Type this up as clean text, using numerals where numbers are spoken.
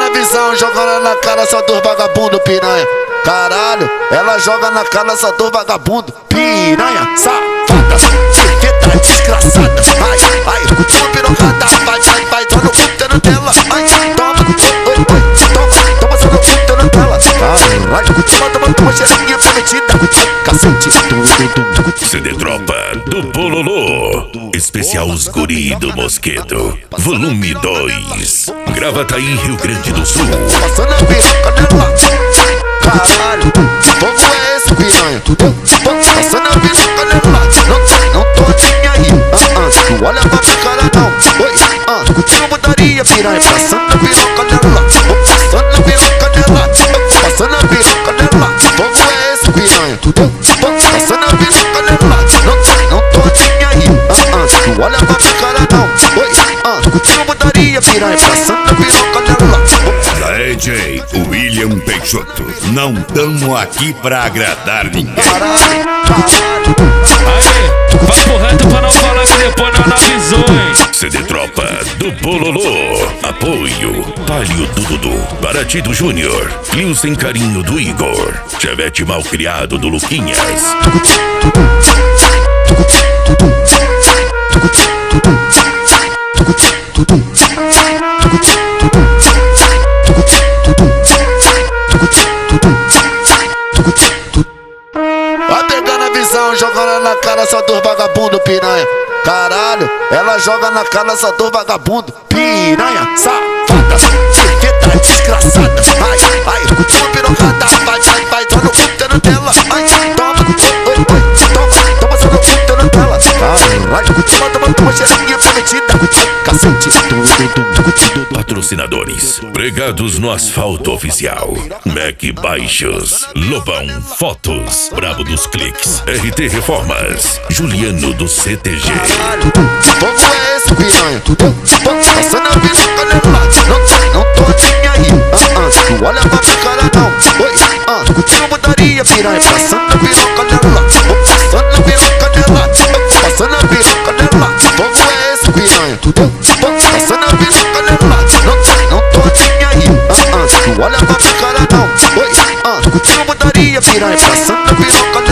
visão, jogando na cara só dos vagabundo piranha. Caralho, ela joga na cara só dos vagabundo piranha. Safada, cerqueta desgraçada. Ai, ai, toma pirocada. Vai, vai, vai, só no puta dela. Ai, toma, oi, oi, toma só no puta dela. Caralho, toma, cheirinha prometida. Cacete, CD Tropa do Bololô, especial Os Guri do Mosqueto, volume 2, Gravataí, Rio Grande do Sul. Passando a piroca nela. Caralho, fogo é esse piranha? Passando a piroca nela. Não tô nem aí. Não olha pra minha cara não. Oi, não mudaria piranha. Passando a piroca nela. Passando a piroca nela. Passando a piroca nela. Fogo é esse piranha? Passando a piroca nela. Não tô nem aí. Não olha pra minha cara não. Oi, não mudaria piranha. Passando a piroca nela. DJ William Peixoto, não tamo aqui pra agradar ninguém. Aê, papo reto pra não falar que depois não avisou, hein? CD Tropa do Bololô, apoio Palio do Dudu, Baratido Júnior, Clio Sem Carinho do Igor, Chevette Mal Criado do Luquinhas. Vai pegando a visão, jogando na cara só dos vagabundo piranha. Caralho, ela joga na cara só dos vagabundo piranha. Safada, cerqueta desgraçada. Ai, ai, toma pirocada. Vai, vai, vai, só no puta dela. Ai, toma, oi, oi, toma só no puta dela. Caralho, toma, cheirinha prometida. Cacete, Patrocinadores, pregados no asfalto oficial, Mac Baixos, Lobão Fotos, Brabo dos Cliques, RT Reformas, Juliano do CTG. Caralho, fogo é esse piranha? Passando a piroca nela. Não tô nem aí. Não olha pra minha cara não. Oi, não mudaria piranha. Passando a piroca nela. Passando a piroca nela. Passando a piroca nela. Fogo é esse piranha? Passando a piroca nela. Não tô nem aí. Não olha pra minha cara não. Oi, não mudaria piranha. Passando a piroca nela.